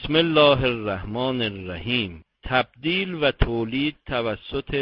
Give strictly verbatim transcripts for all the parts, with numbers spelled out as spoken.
بسم الله الرحمن الرحیم. تبدیل و تولید توسط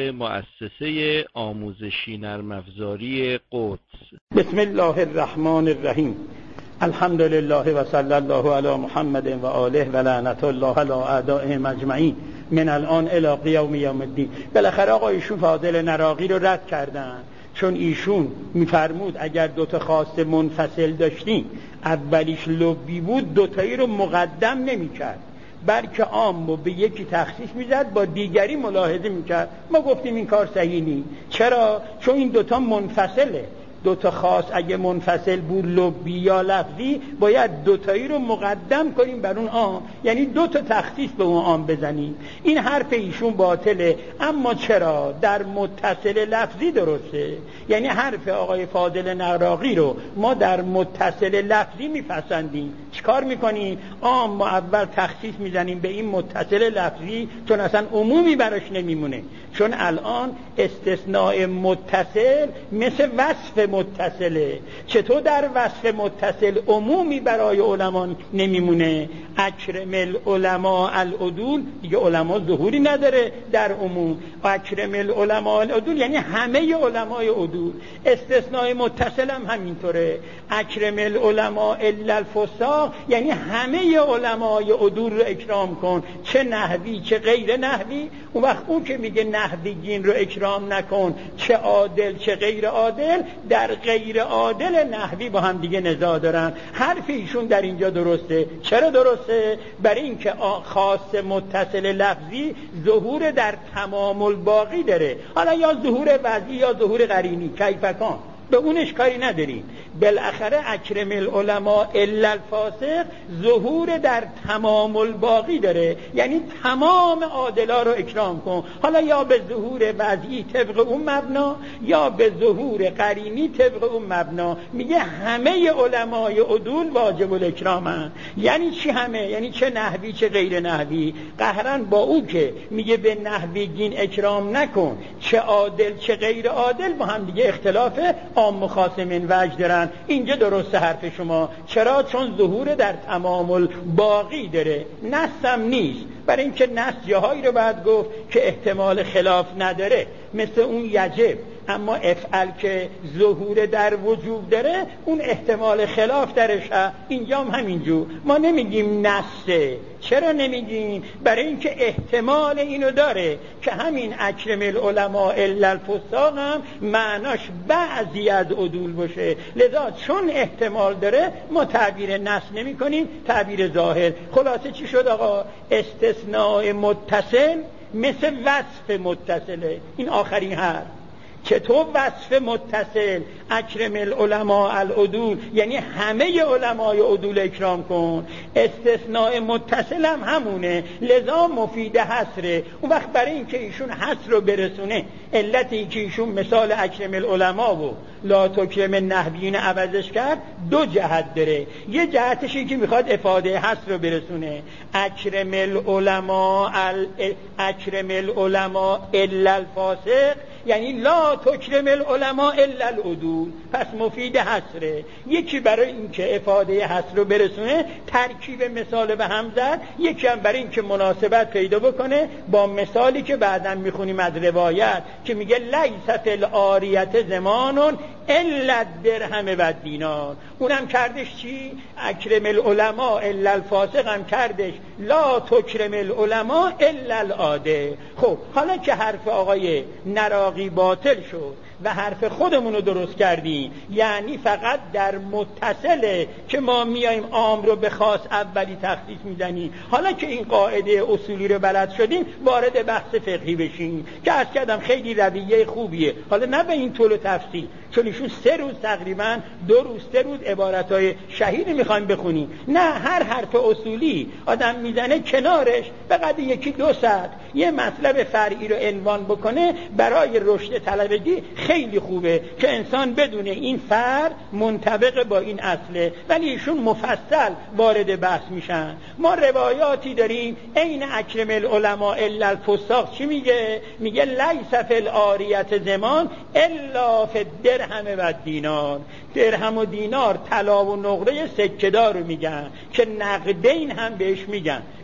مؤسسه آموزشی نرم افزاری قدس. بسم الله الرحمن الرحیم. الحمد لله و صلی الله علی محمد و آله و لعنت الله علی اعدائهم اجمعین من الان الی قیام یوم الدین. بالاخره آقا ایشون فاضل نراقی رو رد کردن، چون ایشون میفرمود اگر دوتا خواست منفصل داشتیم اولیش لبی بود دوتایی رو مقدم نمیکرد، بلکه عام رو به یکی تخصیص میزد با دیگری ملاحظه میکرد. ما گفتیم این کار صحیح نیست. چرا؟ چون این دوتا منفصله. دوتا خاص اگه منفصل بود لبی یا لفظی باید دوتایی رو مقدم کنیم بر اون عام، یعنی دوتا تخصیص به اون عام بزنیم. این حرف ایشون باطله. اما چرا؟ در متصل لفظی درسته. یعنی حرف آقای فاضل نراقی رو ما در متصل لفظی میپسندیم. چیکار میکنیم؟ عام ما اول تخصیص میزنیم به این متصل لفظی، چون اصلا عمومی براش نمیمونه. چون الان استثناء متصل مثل وصف متصله. چطور در وصف متصل عمومی برای علما نمیمونه؟ اکرم العلماء العدول، دیگه علما ظهوری نداره در عموم. اکرم العلماء العدول یعنی همه علمای عدول. استثناء متصل هم همینطوره. اکرم العلماء الا الفساق یعنی همه علمای عدول رو اکرام کن، چه نحوی چه غیر نحوی. اون وقت اون که میگه نحویین رو اکرام نکن، چه عادل چه غیر عادل، در غیر عادل نحوی با هم دیگه نزاع دارن. حرف ایشون در اینجا درسته. چرا درسته؟ برای اینکه خاص متصل لفظی ظهور در تمام الباقی داره. حالا یا ظهور وضعی یا ظهور قرینی، کیفکان، به اونش کاری نداریم. بالاخره اکرم العلماء الا الفاسق ظهور در تمام الباقی داره، یعنی تمام عادلا رو اکرام کن. حالا یا به ظهور وضعی طبق اون مبنا یا به ظهور قرینی طبق اون مبنا. میگه همه علمای عدول واجب الاکرامن. یعنی چی همه؟ یعنی چه نحوی چه غیر نحوی. قهرن با او که میگه به نحویین اکرام نکن، چه عادل چه غیر عادل، با هم دیگه اختلاف عام خاصمین وجه دارن. اینجا درسته حرف شما. چرا؟ چون ظهور در تمام الباقی داره، نص هم نیست. برای اینکه نص جاهایی رو باید گفت که احتمال خلاف نداره، مثل اون یجب. اما افعل که ظهور در وجوب داره اون احتمال خلاف درش هست. اینجا هم همینجور. ما نمیگیم نصه. چرا نمیگیم؟ برای اینکه احتمال اینو داره که همین اکرم العلماء الا الفساق هم معناش بعضی از عدول باشه. لذا چون احتمال داره ما تعبیر نص نمی کنیم، تعبیر ظاهر. خلاصه چی شد آقا؟ استثناء متصل مثل وصف متصله. این آخرین حرف. چطور وصف متصل اکرم العلماء العدول یعنی همه علمای عدول اکرام کن، استثناء متصل هم همونه، لذا مفید حصره. اون وقت برای اینکه ایشون حصر رو برسونه، علتی که ایشون مثال اکرم العلماء و لا تکرم النحویین عوضش کرد دو جهت داره. یه جهتش این که میخواد افاده حصر رو برسونه. اکرم العلماء ال... اکرم العلماء الا الفاسق یعنی لا تکرم العلماء الا العدول. پس مفید حصره. یکی برای اینکه افاده حصر رو برسونه ترکیب مثال به هم زد، یکی هم برای اینکه مناسبت پیدا بکنه با مثالی که بعداً میخونیم از روایت که میگه لیس فی العاریة زمان الا الدرهم و دینار. اونم کردش چی؟ اکرم العلماء الا الفاسق هم کردش لا تکرم العلماء الا العادل. خب حالا که حرف آقای نراقی باطل شد و حرف خودمون رو درست کردیم، یعنی فقط در متصله که ما میایم عام رو به خاص اولی تخصیص میزنیم. حالا که این قاعده اصولی رو بلد شدیم وارد بحث فقهی بشیم که عرض کردم خیلی رویه خوبیه. حالا نه به این طول و تفصیل، چون ایشون سه روز تقریبا دو روز سه روز عبارتهای شهیدی میخوایم بخونیم. نه، هر حرف اصولی آدم میزنه کنارش بقدر یکی دو ساعت یه مطلب فرعی رو عنوان بکنه برای رشد طلبگی خیلی خوبه که انسان بدونه این فرع منطبق با این اصله. ولی ایشون مفصل وارد بحث میشن. ما روایاتی داریم عین اکرم العلماء الا الفساق چی میگه؟ میگه لیس فی العاریة زمان الا فی الدرهم و دینار. درهم و دینار طلا و نقره سکه‌دار رو میگن که نقدین هم بهش میگن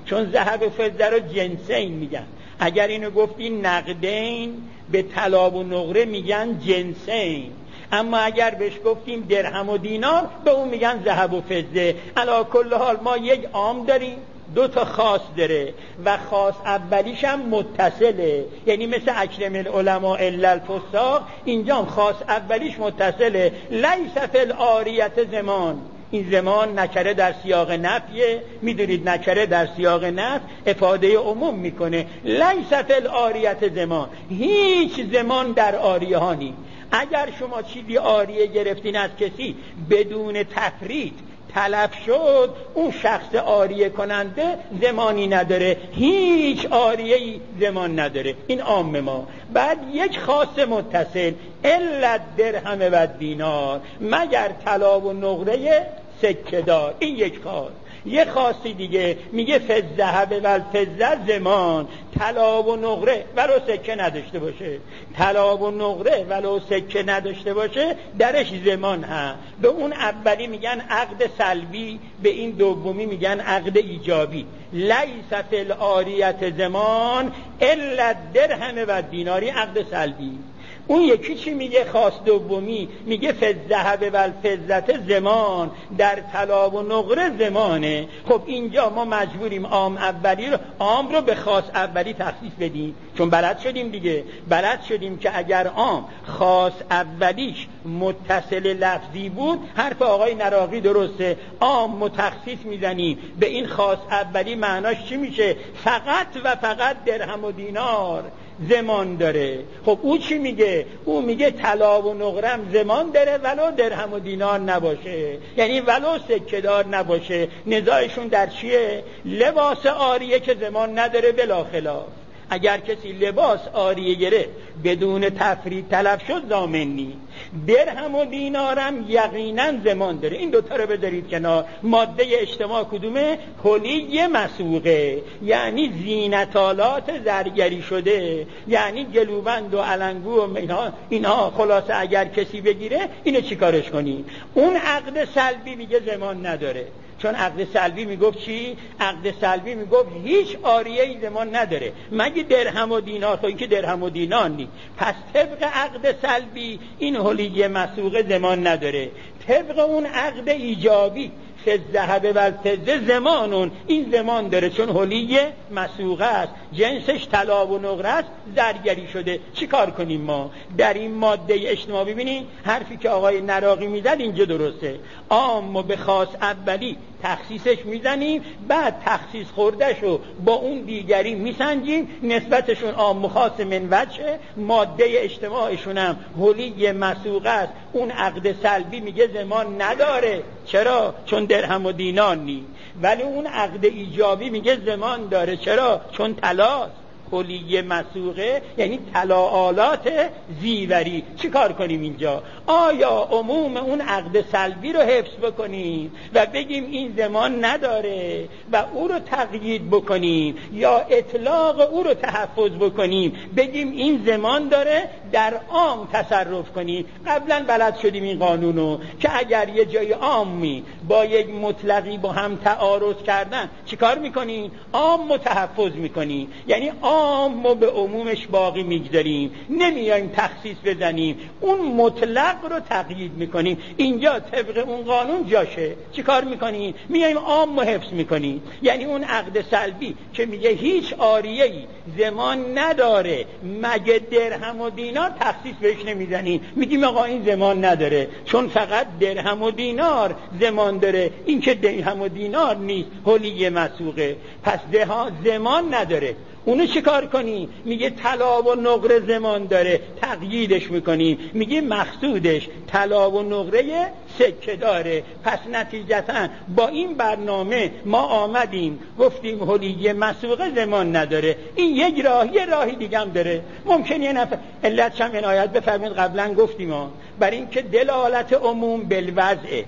چون ذهب و فضه رو جنسین میگن. اگر اینو گفتی نقدین به طلا و نقره میگن جنسین، اما اگر بهش گفتیم درهم و دینار به اون میگن ذهب و فضه. علی کل حال ما یک عام داریم، دو تا خاص داره و خاص اولیش هم متصله، یعنی مثل اکرم العلماء الا الفساق، اینجا هم خاص اولیش متصله. لیس فی العاریت زمان، این زمان نکره در سیاق نفیه، میدونید نکره در سیاق نفی افاده عموم میکنه. لیس فی العاریت زمان، هیچ زمان در عاریه ها نیست. اگر شما چیزی عاریه گرفتین از کسی بدون تفرید تلف شد، اون شخص عاریه کننده زمانی نداره، هیچ عاریه‌ای زمان نداره. این عام ما. بعد یک خاص متصل، الا درهم و دینار، مگر طلا و نقره سکه دار. این یک خاص. یه خاصی دیگه میگه فالذهب و الفضه زمان، طلا و نقره ولو سکه نداشته باشه، طلا و نقره ولو سکه نداشته باشه درش زمان ها. به اون اولی میگن عقد سلبی، به این دومی میگن عقد ایجابی. لیس فی العاریت زمان الا درهم و دیناری، عقد سلبی. اون یکی چی میگه؟ خاص دومی میگه فالذهب و الفضه زمان، در طلا و نقره زمانه. خب اینجا ما مجبوریم عام اولی رو عام رو به خاص اولی تخصیص بدیم، چون بلد شدیم دیگه، بلد شدیم که اگر عام خاص اولیش متصل لفظی بود حرف آقای نراقی درسته، عام متخصیص میزنیم به این خاص اولی. معناش چی میشه؟ فقط و فقط درهم و دینار زمان داره. خب او چی میگه؟ او میگه طلا و نقرم زمان داره ولو درهم و دینار نباشه، یعنی ولو سکه دار نباشه. نزاعشون در چیه؟ لباس عاریه که زمان نداره بلا خلاف. اگر کسی لباس عاریه گرفت بدون تفرید تلف شد ضامن نیست. درهم و دینارم یقینا زمان داره. این دوتا رو بذارید کنار. ماده اجتماع کدومه؟ حلی مسوقه، یعنی زینتالات زرگری شده، یعنی گلوبند و علنگو و اینها, اینها خلاصه اگر کسی بگیره اینو چیکارش کنی؟ اون عقد سلبی میگه زمان نداره. چون عقد سلبی میگفت چی؟ عقد سلبی میگفت هیچ عاریه‌ای زمان نداره مگه درهم و دینار. خب این که درهم و دینار نیست، پس طبق عقد سلبی این حلی مسوقه زمان نداره. طبق اون عقد ایجابی فالذهب و الفضه زمانون، این زمان داره چون حلی مسوقه است، جنسش طلا و نقره است، زرگری شده. چی کار کنیم ما در این ماده اجتماع؟ ببینید حرفی که آقای نراقی میزد اینجا درسته. عام و به خاص اولی تخصیصش میزنیم، بعد تخصیص خوردهشو با اون دیگری میسنجیم، نسبتشون عام و خاص من وجه. ماده اجتماعشون هم حلی مسوقه است. اون عقد سلبی میگه زمان نداره. چرا؟ چون درهم و دینار نیست. ولی اون عقد ایجابی میگه زمان داره. چرا؟ چون طلاست. حلی مسوقه یعنی طلاآلات زیوری. چی کار کنیم اینجا؟ آیا عموم اون عقد سلبی رو حفظ بکنیم و بگیم این زمان نداره و او رو تقیید بکنیم، یا اطلاق او رو تحفظ بکنیم بگیم این زمان داره در عام تصرف کنیم؟ قبلا بلد شدیم این قانونو که اگر یه جای عامی با یک مطلقی با هم تعارض کردن چی کار میکنیم؟ عام متحفظ میکنیم، یعنی عام ما به عمومش باقی میگذاریم، نمیایم تخصیص بزنیم، اون مطلق رو تقیید میکنیم. اینجا طبق اون قانون جاشه. چی کار میکنیم؟ میایم عام رو حفظ میکنیم. یعنی اون عقد سلبی که میگه هیچ عاریه‌ای زمان نداره مگه درهم و دینار، تخصیص بهش نمیزنیم، میگیم آقا این زمان نداره چون فقط درهم و دینار زمان داره. این که درهم و دینار نیست، حلی مسوقه، پس ده زمان نداره. اونو چه کار کنی؟ میگه طلا و نقره زمان داره، تقییدش میکنیم، میگه مقصودش طلا و نقره سکه داره. پس نتیجتا با این برنامه ما آمدیم گفتیم حلی مسوقه زمان نداره. این یک راه، یه راهی دیگه هم داره. ممکنه یه نفر علتش هم عنایت بفرمایید، قبلا گفتیم ها، برای اینکه دلالت عموم بالوضع،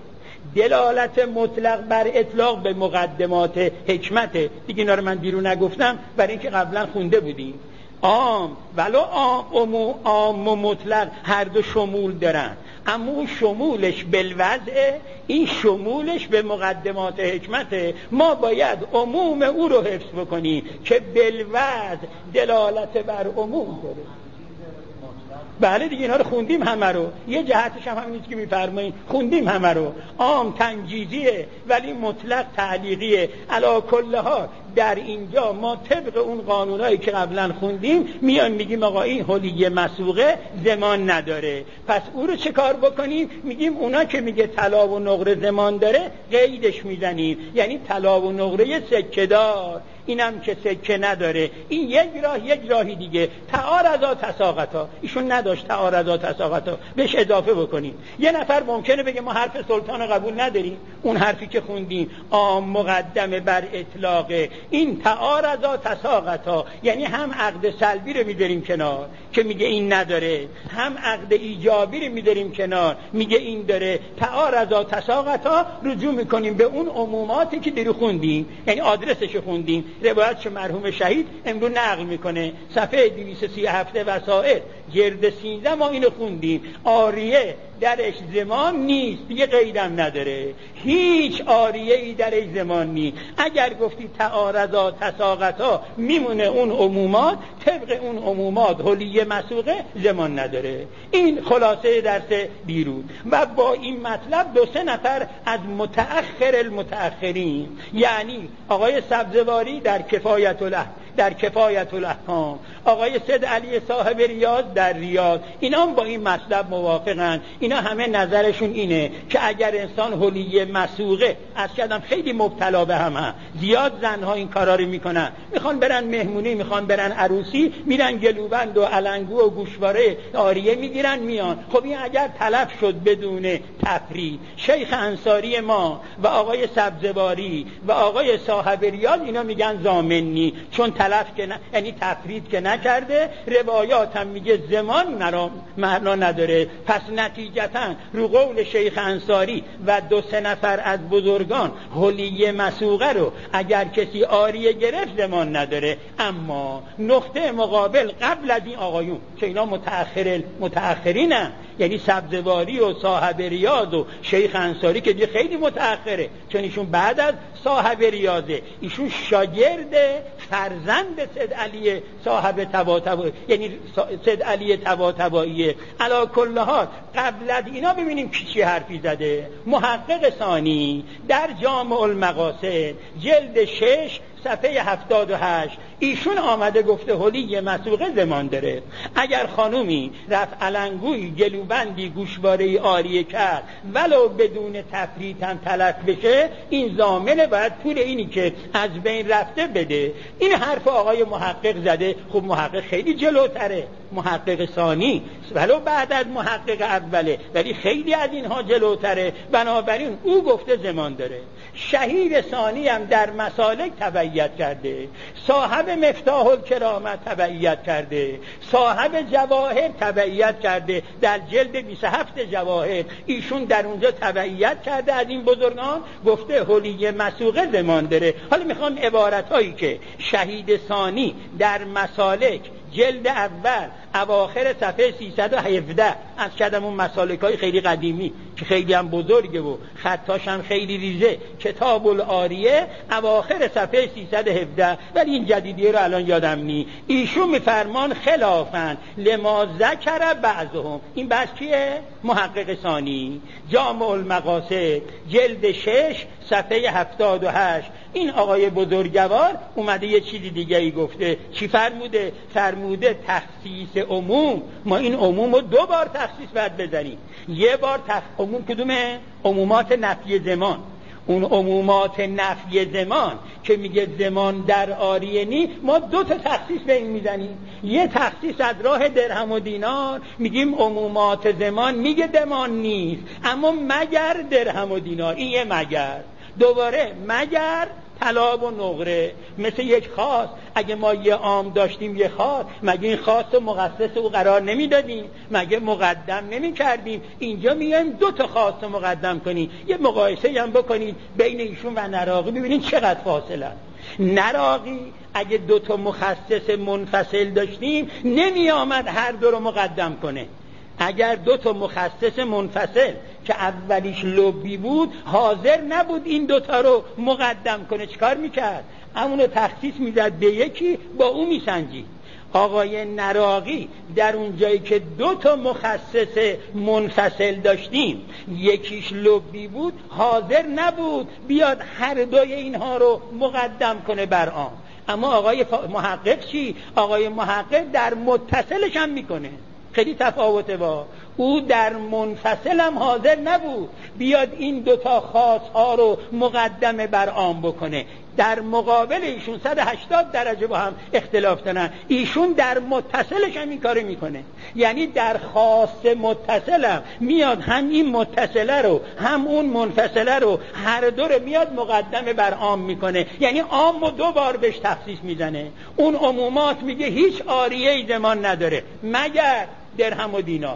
دلالت مطلق بر اطلاق به مقدمات حکمت دیگه. اینا رو من بیرون نگفتم برای اینکه قبلا خونده بودیم. عام ولو عام عام و مطلق هر دو شمول دارن. اما اون شمولش بالوضع، این شمولش به مقدمات حکمته. ما باید عموم او رو حفظ بکنیم که بالوضع دلالت بر عموم داره. بله دیگه اینها رو خوندیم همه رو، یه جهتش هم همین که میفرمایید خوندیم همه رو. عام تنجیزیه ولی مطلق تعلیقیه. علی کل ها در اینجا ما طبق اون قانونایی که قبلا خوندیم میان میگیم آقا این حلیه مسوقه زمان نداره، پس او رو چه کار بکنیم؟ میگیم اونا که میگه طلا و نقره زمان داره قیدش میزنیم، یعنی طلا و نقره سکه دار، اینم که سکه نداره. این یک راه، یک راهی دیگه تعارضا تساقطا، ایشون نداشت تعارضا تساقطا، بهش اضافه بکنیم. یه نفر ممکنه بگه ما حرف سلطان قبول نداریم، اون حرفی که خوندیم عام مقدمه بر اطلاقه، این تعارضا تساقطا، یعنی هم عقد سلبی رو میذاریم کنار که میگه این نداره، هم عقد ایجابی رو میذاریم کنار میگه این داره. تعارضا تساقطا رجوع میکنیم به اون عموماتی که دیرو خوندیم، یعنی آدرسش خوندیم. روایت مرحوم شهید امروز نقل میکنه صفحه دویست و سی و هفت وسائل جلد سیزده ما اینو خوندیم. آریه درش زمان نیست، دیگه قیدم نداره، هیچ آریه ای درش زمان نیست. اگر گفتی تعارضا تساقطا میمونه اون عمومات، طبق اون عمومات حلیه مسوقه زمان نداره. این خلاصه درس دیروز. و با این مطلب دو سه نفر از متأخر المتأخرین، یعنی آقای سبزواری در کفایت الاحکام در کفایت الاحکام، آقای سید علی صاحب ریاض در ریاض، اینا هم با این مطلب موافقن. اینا همه نظرشون اینه که اگر انسان حلیه مسوقه، از کردم خیلی مبتلا به همه، زیاد زنها این کارا رو میکنن، میخوان برن مهمونی، میخوان برن عروسی، میرن گلوبند و علنگو و گوشواره آریه میگیرن میان. خب این اگر تلف شد بدون تفرید، شیخ انصاری ما و آقای سبزواری و آقای صاحب ریاض اینا میگن ضامنی، چون تلف که نه، یعنی تفرید که نکرده. روایات هم میگه زمان معنا نداره. پس نتیجتا رو قول شیخ انصاری و دو سه نفر از بزرگان حلیه مسوقه رو اگر کسی آریه گرفت زمان نداره. اما نقطه مقابل قبل از این آقایون که اینا متأخر متأخرینن، یعنی سبزواری و صاحب ریاض و شیخ انصاری که دیگه خیلی متأخره، چون ایشون بعد از صاحب ریاضه، ایشون شاگرد فرزند سید علی صاحب طباطبایی، یعنی سید علی طباطباییه. علی کل حال قبل از اینا ببینیم کی چی حرفی زده. محقق ثانی در جامع المقاصد جلد شش صفحه هفتاد و هشت ایشون آمده گفته حلیه مسوقه زمان داره. اگر خانومی رفت علنگوی گلوبندی گوشواره‌ای آریه کرد ولو بدون تفریط هم تلف بشه، این ضامنه باید پول اینی که از بین رفته بده. این حرف آقای محقق زده. خب محقق خیلی جلوتره، محقق ثانی ولو بعد از محقق اوله، ولی خیلی از اینها جلوتره. بنابراین او گفته زمان داره. شهید ثانی هم در مسالک تبعیت کرده، صاحب مفتاح الکرامت تبعیت کرده، صاحب جواهر تبعیت کرده در جلد بیست و هفت جواهر. ایشون در اونجا تبعیت کرده از این بزرگان، گفته حلیه مسوقه زمان داره. حالا میخوام عبارت هایی که شهید ثانی در مسالک جلد اول اواخر صفحه سیصد و هفده از کدم اون مسالک های خیلی قدیمی که خیلی هم بزرگه و خطاش هم خیلی ریزه، کتاب العاریه اواخر صفحه سیصد و هفده، ولی این جدیدیه رو الان یادم نی. ایشون میفرمان خلافن لما ذکر بعضهم. این بحث کیه؟ محقق ثانی جامع المقاصد جلد شش صفحه هفتاد و هشت. این آقای بزرگوار اومده یه چیزی دیگه ای گفته. چی فرموده؟ فرموده تخصیص عموم. ما این عموم رو دو بار تخصیص باید بزنیم. یه بار تخ... عموم کدومه؟ عمومات نفی زمان. اون عمومات نفی زمان که میگه زمان در آریه نی، ما دو تا تخصیص به این میزنیم. یه تخصیص از راه درهم و دینار، میگیم عمومات زمان میگه زمان نیست، اما مگر درهم و دینار. این یه مگر. دوباره مگر طلا و نقره، مثل یک خاص. اگه ما یه عام داشتیم یه خاص، مگه این خاص و مخصص او قرار نمیدادیم؟ مگه مقدم نمی کردیم؟ اینجا میایم دو تا خاص مقدم کنیم. یه مقایسه هم بکنید بین ایشون و نراقی، ببینید چقدر فاصله. نراقی اگه دو تا مخصص منفصل داشتیم نمی آمد هر دو رو مقدم کنه. اگر دو تا مخصص منفصل که اولیش لبی بود حاضر نبود این دوتا رو مقدم کنه، چیکار میکرد؟ همونو تخصیص میداد به یکی، با اون میسنجید. آقای نراقی در اون جایی که دو تا مخصص منفصل داشتیم یکیش لبی بود حاضر نبود بیاد هر دوی اینها رو مقدم کنه بر آن. اما آقای محقق چی؟ آقای محقق در متصلش هم میکنه. خیلی تفاوته با او در منفصل هم حاضر نبود بیاد این دوتا خاص ها رو مقدم بر عام بکنه. در مقابل ایشون صد و هشتاد درجه با هم اختلاف دارن، ایشون در متصلش هم این کارو میکنه. یعنی در خاص متصل هم میاد هم این متصله رو هم اون منفصله رو هر دو رو میاد مقدم بر عام میکنه. یعنی عام رو دو بار بهش تخصیص میزنه. اون عمومات میگه هیچ عاریه زمان نداره مگر درهم و دینار،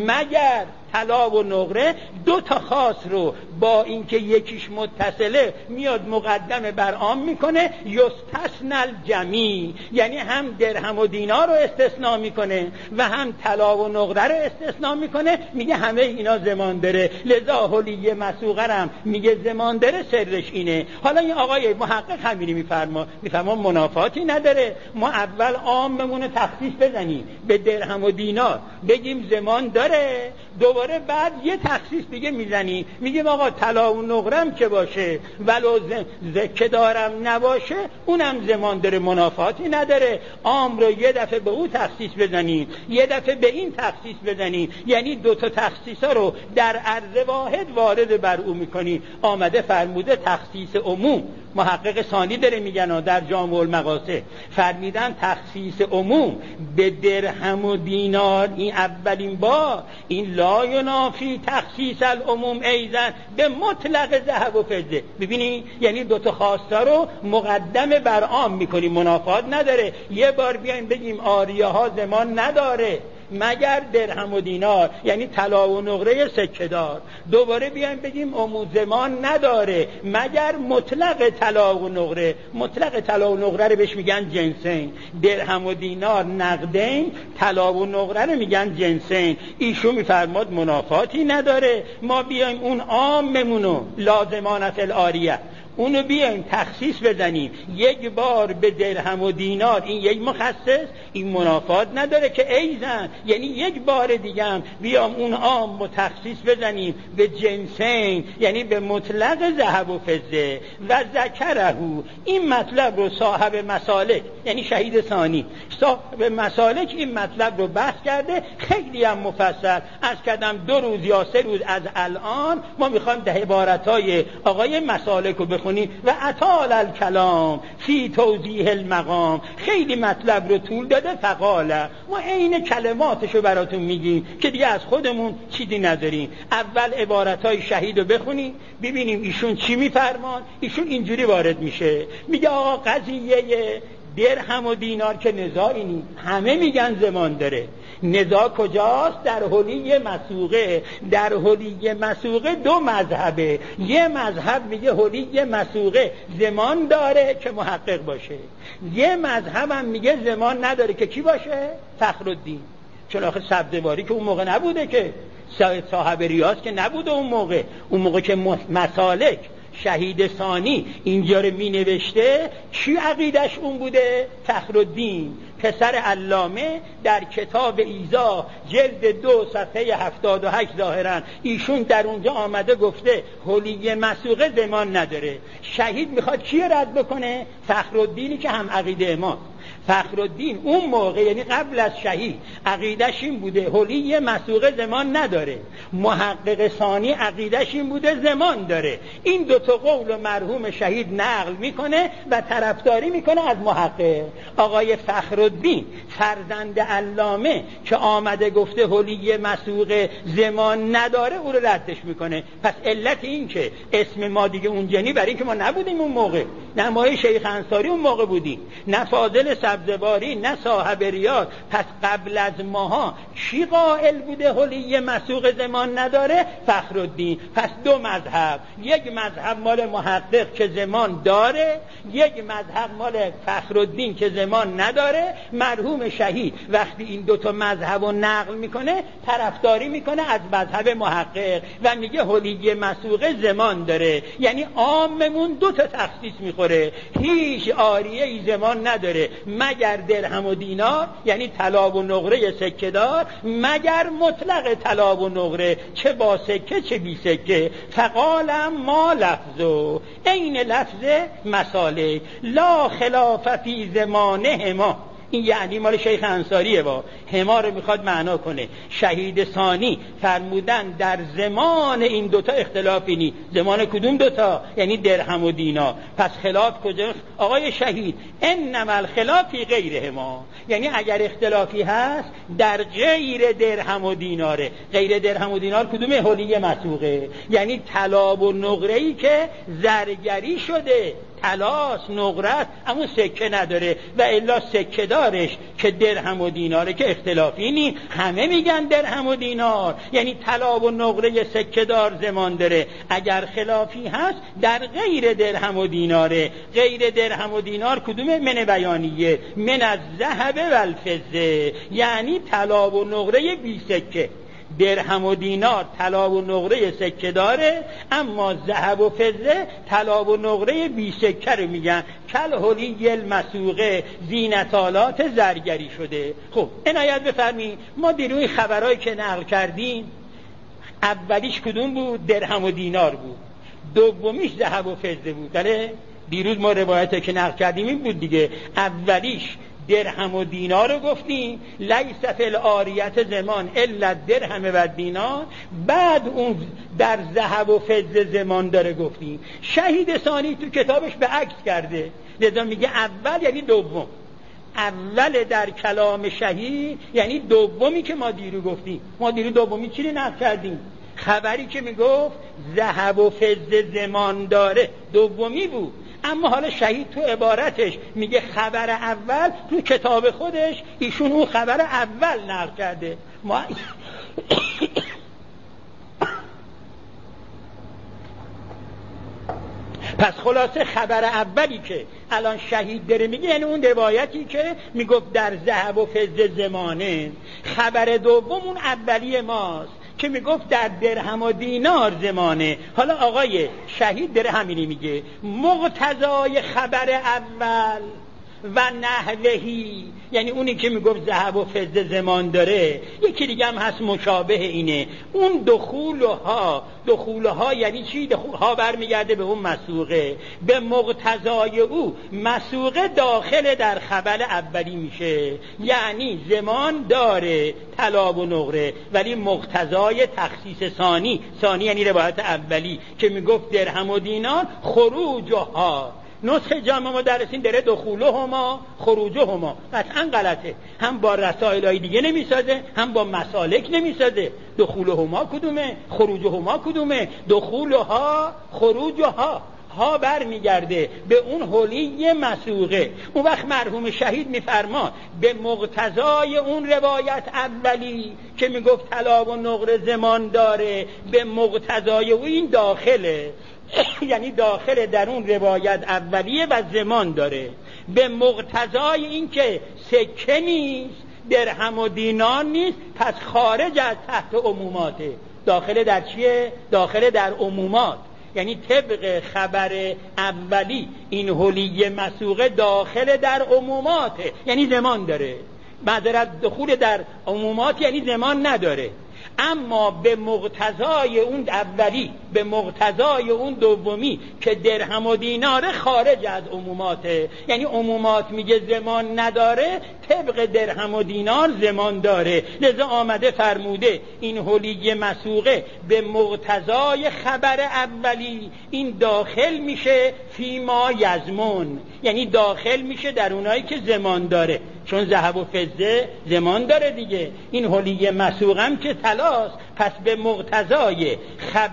مگر طلا و نقره. دو تا خاص رو با اینکه یکیش متصله میاد مقدم بر عام میکنه. یستثنی الجمیع، یعنی هم درهم و دینار رو استثناء میکنه و هم طلا و نقره رو استثناء میکنه. میگه همه اینا زمان داره. لذا حلیه مسوغه هم میگه زمان داره. سرش اینه. حالا این آقای محقق همینی میفرما میفرما منافاتی نداره ما اول عاممون تخصیص بزنیم به درهم و دینار بگیم زمان داره، دوباره بعد یه تخصیص دیگه میزنی میگیم آقا طلا و نقرم که باشه ولو زکه دارم نباشه اونم زمان داره، منافاتی نداره. عام رو یه دفعه به اون تخصیص بزنیم یه دفعه به این تخصیص بزنیم، یعنی دو تا تخصیصا رو در عرض واحد وارد بر او میکنی. آمده فرموده تخصیص عموم. محقق ثانی داره میگن در جامع المقاصد فرمیدن تخصیص عموم به درهم و دینار این اولین بار این لا ینافی تخصیص العموم ایضا به مطلق ذهب و فضه. ببینی یعنی دو تا خواسته رو مقدم بر عام میکنی، منافات نداره. یه بار بیایم بگیم آریه ها زمان نداره مگر درهم و دینار، یعنی طلا و نقره سکه دار. دوباره بیایم بگیم عموم زمان نداره مگر مطلق طلا و نقره. مطلق طلا و نقره رو بهش میگن جنسین، درهم و دینار نقدین، طلا و نقره رو میگن جنسین. ایشون میفرماد منافاتی نداره ما بیایم اون عاممونو لازمانت العاریه اونو بیایم تخصیص بزنیم یک بار به درهم و دینار، این یک مخصص، این منافات نداره که ایزن، یعنی یک بار دیگه هم بیام اون عام تخصیص بزنیم به جنسین، یعنی به مطلق ذهب و فضه. و ذکره این مطلب رو صاحب مسالک، یعنی شهید ثانی صاحب مسالک این مطلب رو بحث کرده خیلی هم مفصل. از کدم دو روز یا سه روز از الان ما میخوایم ده عبارتای آقای مسالک رو بخونیم و اطال الکلام فی توضیح المقام. خیلی مطلب رو طول داده. فقاله ما عین کلماتشو براتون میگیم که دیگه از خودمون چیزی نداریم. اول عبارتای شهید رو بخونیم ببینیم ایشون چی میفرمان. ایشون اینجوری وارد میشه میگه آقا قضیه درهم و دینار که نزاعی نیست، همه میگن زمان داره. نزاع کجاست؟ در حلیه مسوغه. در حلیه مسوغه دو مذهبه. یه مذهب میگه حلیه مسوغه زمان داره که محقق باشه، یه مذهب هم میگه زمان نداره که کی باشه؟ فخرالدین. چون آخه سبزواری که اون موقع نبوده، که صاحب ریاض که نبوده اون موقع. اون موقع که مسالک شهید ثانی اینجا رو می نوشته چی عقیدش اون بوده؟ فخرالدین پسر علامه در کتاب ایزا جلد دو صفحه هفتاد و هشت ظاهرا ایشون در اونجا آمده گفته حلیه مسوغه زمان نداره. شهید میخواد کی رد بکنه؟ فخرالدینی که هم عقیده ما. فخرالدین اون موقع یعنی قبل از شهید عقیدش این بوده حلیه مسوغه زمان نداره. محقق ثانی عقیدش این بوده زمان داره. این دو تا قول مرحوم شهید نقل میکنه و طرفداری میکنه از محقق. آقای فخرالدین فرزند علامه که آمده گفته حلیه مسوغه زمان نداره او رو ردش میکنه. پس علت این که اسم ما دیگه اونجانی برای اینکه ما نبودیم اون موقع، نه ما شیخ انصاری اون موقع بودیم، نه فاضل نه سبزواری نه صاحب ریاض. پس قبل از ماها کی قائل بوده حلیه مسوغ زمان نداره؟ فخرالدین. پس دو مذهب، یک مذهب مال محقق که زمان داره، یک مذهب مال فخرالدین که زمان نداره. مرحوم شهید وقتی این دوتا مذهب رو نقل میکنه طرفداری میکنه از مذهب محقق و میگه حلیه مسوغ زمان داره، یعنی عاممون دوتا تخصیص میخوره، هیچ آریه ای زمان نداره مگر درهم و دینار، یعنی طلا و نقره سکه دار، مگر مطلق طلا و نقره، چه با سکه چه بی سکه. فقالم ما لفظو، این لفظ مساله لا خلاف فی زمانه ما. این یعنی مال شیخ انصاریه، با هما رو میخواد معنا کنه. شهید ثانی فرمودن در زمان این دوتا اختلافی نی. زمان کدوم دوتا؟ یعنی درهم و دینار. پس خلاف کجا؟ آقای شهید انما الخلافی غیر هما، یعنی اگر اختلافی هست در غیر درهم و دیناره. غیر درهم و دینار کدومه؟ حلیه مسوغه، یعنی طلا و نقره‌ای که زرگری شده، طلاس نقرت اما سکه نداره و الا سکه دارش که درهم و دیناره که اختلافی نی. همه میگن درهم و دینار، یعنی طلا و نقره سکه دار زمان داره. اگر خلافی هست در غیر درهم و دیناره. غیر درهم و دینار کدومه؟ من بیانیه، من از ذهب و الفضه، یعنی طلا و نقره بی سکه. درهم و دینار طلا و نقره سکه داره، اما ذهب و فضه طلا و نقره بی سکه رو میگن. کل حلی المسوقه زینتالات زرگری شده. خب عنایت بفرمایید، ما دیروی خبرهایی که نقل کردیم اولیش کدوم بود؟ درهم و دینار بود، دومیش ذهب و فضه بود. بله دیروز ما روایتی که نقل کردیم این بود دیگه. اولیش درهم و دینار رو گفتیم، لیس فی العاریت زمان الا درهم و دینار. بعد اون در ذهب و فضه زمان داره گفتیم. شهید ثانی تو کتابش به عکس کرده، لذا میگه اول یعنی دوم. اول در کلام شهید یعنی دومی که ما دیرو گفتیم. ما دیرو دومی چی رو نقل کردیم؟ خبری که میگفت ذهب و فضه زمان داره دومی بود. اما حالا شهید تو عبارتش میگه خبر اول، تو کتاب خودش ایشون اون خبر اول نقل کرده. ما پس خلاصه خبر اولی که الان شهید داره میگه یعنی اون روایتی که میگفت در ذهب و فضه زمانه. خبر دوم اون اولی ماست که میگفت در درهم و دینار زمانه. حالا آقای شهید داره همینی میگه، مقتضای خبر اول و نحوهی، یعنی اونی که میگفت ذهب و فضه زمان داره. یکی دیگه هم هست مشابه اینه، اون دخولها. دخولها یعنی چی؟ دخولها برمیگرده به اون مسوقه. به مقتضای او مسوقه داخل در خبر اولی میشه، یعنی زمان داره طلا و نقره، ولی مقتضای تخصیص ثانی. ثانی یعنی روایت اولی که میگفت درهم و دینار خروجها. نسخه جامع مدرسین داره دخوله هما خروجه هما. قطعا غلطه، هم با رسائل های دیگه نمیسازه، هم با مسالک نمیسازه. دخوله هما کدومه؟ خروجه هما کدومه؟ دخوله ها خروجه ها، ها بر میگرده به اون حلی مسوقه. اون وقت مرحوم شهید میفرما به مقتضای اون روایت اولی که میگفت طلا و نقره زمان داره، به مقتضای او این داخله، یعنی داخل در اون روایت اولیه و زمان داره. به مقتضای این که سکه نیست، درهم و دینار نیست، پس خارج از تحت عموماته. داخل در چیه؟ داخل در عمومات، یعنی طبق خبر اولی این حلیه مسوقه داخل در عموماته، یعنی زمان داره. معذرت، دخول در عمومات یعنی زمان نداره. اما به مقتضای اون اولی، به مقتضای اون دومی که درهم و دینار خارج از عموماته، یعنی عمومات میگه زمان نداره، طبق درهم و دینار زمان داره. لذا آمده فرموده این حلیه مسوقه به مقتضای خبر اولی این داخل میشه فی ما یزمون، یعنی داخل میشه در اونایی که زمان داره، چون ذهب و فضه زمان داره دیگه. این حلیه مسوقه هم که طلاست، پس به مقتضای خبر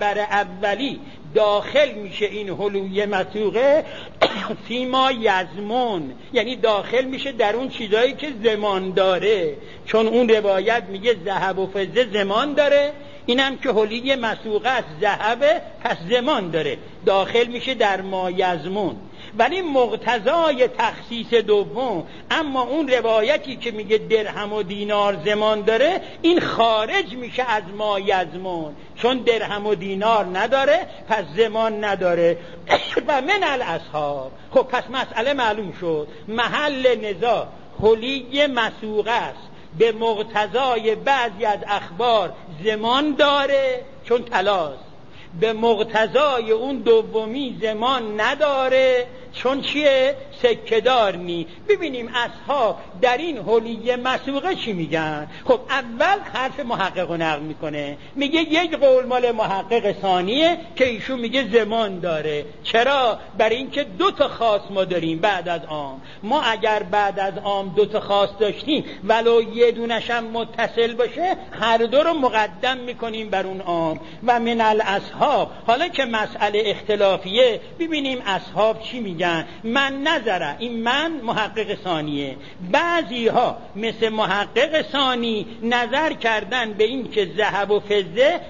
اولی داخل میشه این هلوی مسوقه فیما یزمون، یعنی داخل میشه در اون چیزایی که زمان داره، چون اون روایت میگه ذهب و فضه زمان داره، اینم که هلوی مسوقه است ذهبه پس زمان داره، داخل میشه در ما یزمون. ولی مقتضای تخصیص دوم، اما اون روایتی که میگه درهم و دینار زمان داره، این خارج میشه از ما یزمون، چون درهم و دینار نداره پس زمان نداره. و من الاصحاب، خب پس مسئله معلوم شد، محل نزاع هلوی مسوقه است، به مقتضای بعضی از اخبار زمان داره چون طلاست، به مقتضای اون دومی زمان نداره چون چیه؟ سکه‌دار نی. ببینیم اصحاب در این هلوی مسوقه چی میگن. خب اول حرف محقق رو نقل میکنه، میگه یک قول مال محقق ثانیه که ایشون میگه زمان داره. چرا؟ برای اینکه دو تا خاص ما داریم بعد از عام. ما اگر بعد از عام دو تا خاص داشتیم ولو یه دونش هم متصل باشه، هر دو رو مقدم میکنیم بر اون عام. و من الاصحاب، حالا که مسئله اختلافیه، ببینیم اصحاب چی میگن. من نظره، این من محقق ثانیه، بعضی ها مثل محقق ثانی نظر کردن به این که ذهب و فضه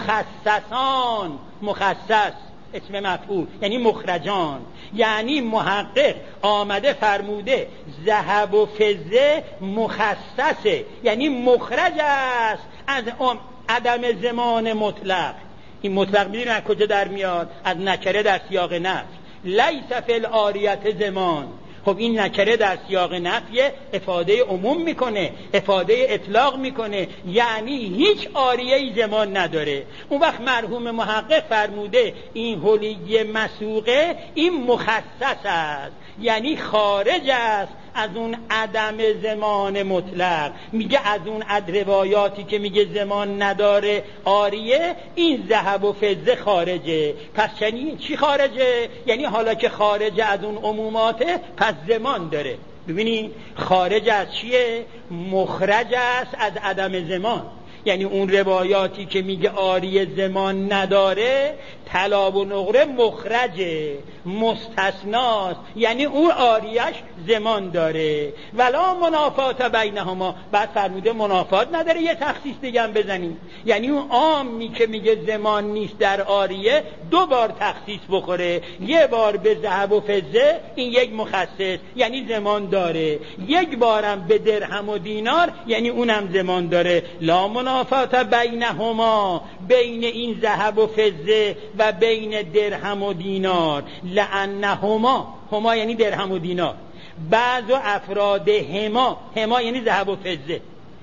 مخصصان، مخصص اسم مفعول یعنی مخرجان، یعنی محقق آمده فرموده ذهب و فضه مخصصه، یعنی مخرج است از عدم زمان مطلق. این مطلق میدونی از کجا در میاد؟ از نکره در سیاق نفی، لیس فی العاریت زمان. خب این نکره در سیاق نفی افاده عموم میکنه، افاده اطلاق میکنه، یعنی هیچ عاریه زمان نداره. اون وقت مرحوم محقق فرموده این هلوی مسوقه این مخصص است، یعنی خارج است از اون عدم زمان مطلق. میگه از اون عد روایاتی که میگه زمان نداره عاریه، این ذهب و فضه خارجه. پس یعنی چی خارجه؟ یعنی حالا که خارج از اون عموماته پس زمان داره. ببینید خارج از چیه؟ مخرج است از عدم زمان. یعنی اون روایاتی که میگه عاریه زمان نداره، طلا و نقره مخرجه، مستثناست، یعنی اون عاریش زمان داره. ولا منافات بینهما، بعد فرموده منافات نداره یه تخصیص دیگه هم بزنیم، یعنی اون عامی که میگه زمان نیست در عاریه دو بار تخصیص بخوره، یه بار به ذهب و فضه این یک مخصص یعنی زمان داره، یک بارم به درهم و دینار یعنی اونم زمان داره. لا منافات بینهما، بین این ذهب و فضه و بین درهم و دینار، لانهما، هما یعنی درهم و دینار، بعض افراد هما، هما یعنی ذهب و فضه،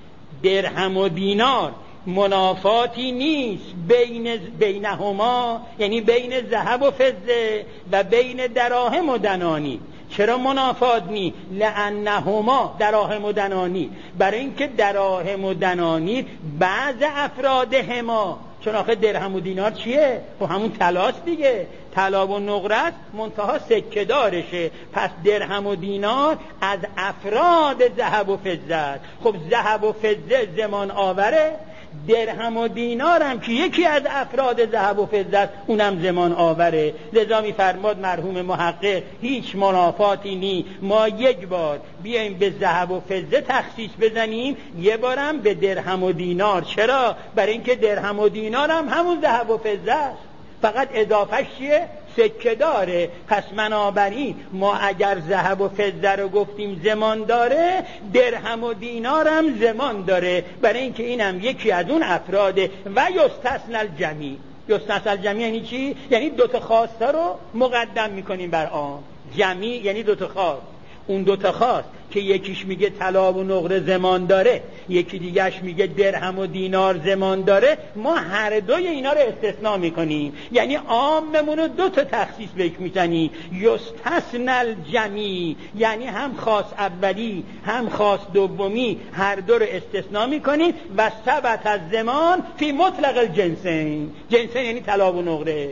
درهم و دینار منافاتی نیست بین بینهما، یعنی بین ذهب و فضه و بین دراهم و دنانی. چرا منافات نی؟ لانهما دراهم و دنانی، برای اینکه دراهم و دنانی بعض افراد هما، چون آخه درهم و دینار چیه؟ خب همون طلاست دیگه، طلا و نقره است منتها سکه دارشه، پس درهم و دینار از افراد ذهب و فضه است. خب ذهب و فضه زمان آوره، درهم و دینار هم که یکی از افراد ذهب و فضه است اونم زمان آوره. لذا می‌فرماد مرحوم محقق هیچ منافاتی نی ما یک بار بیایم به ذهب و فضه تخصیص بزنیم، یه بارم به درهم و دینار. چرا؟ برای اینکه درهم و دینار هم همون ذهب و فضه است، فقط اضافهش چیه؟ سکه داره. پس بنابراین ما اگر ذهب و فضه رو گفتیم زمان داره، درهم و دینار هم زمان داره، برای اینکه اینم یکی از اون افراده. و یستثنی الجمیع، یستثنی الجمیع یعنی چی؟ یعنی دوتا خواسته رو مقدم میکنیم بر آن. جمیع یعنی دوتا خواست، اون دوتا خواست که یکیش میگه طلا و نقره زمان داره، یکی دیگهش میگه درهم و دینار زمان داره، ما هر دوی اینا رو استثناء میکنیم، یعنی عاممون رو دو تا تخصیص بهش میزنیم. یستثنی الجمیع یعنی هم خاص اولی هم خاص دومی، هر دو رو استثناء میکنیم. و ثبت از زمان فی مطلق الجنسین، جنسین یعنی طلا و نقره.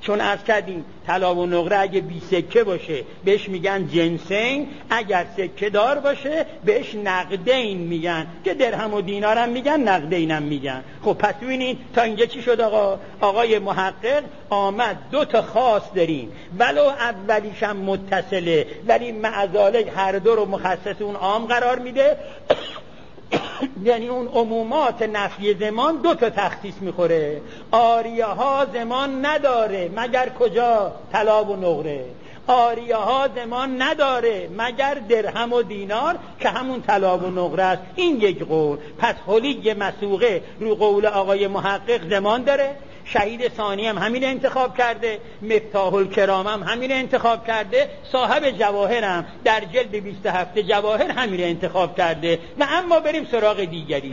چون عرض کردیم طلا و نقره اگه بی سکه باشه بهش میگن جنسین، اگر سکه دار باشه بهش نقدین میگن، که درهم و دینار هم میگن نقدین هم میگن. خب پس ببینید تا اینجا چی شد آقا؟ آقای محقق آمد دو تا خاص داریم ولو اولیش هم متصله ولی معذالک هر دو رو مخصص اون عام قرار میده. یعنی اون عمومات نفی زمان دو تا تخصیص میخوره. آریه ها زمان نداره مگر کجا؟ طلا و نقره. آریه ها زمان نداره مگر درهم و دینار که همون طلا و نقره است. این یک قول. پس حلی مسوقه رو قول آقای محقق زمان داره. شهید ثانی هم همین انتخاب کرده، مفتاح الکرام هم همین انتخاب کرده، صاحب جواهر هم در جلد بیست و هفت جواهر همین انتخاب کرده. و اما بریم سراغ دیگری.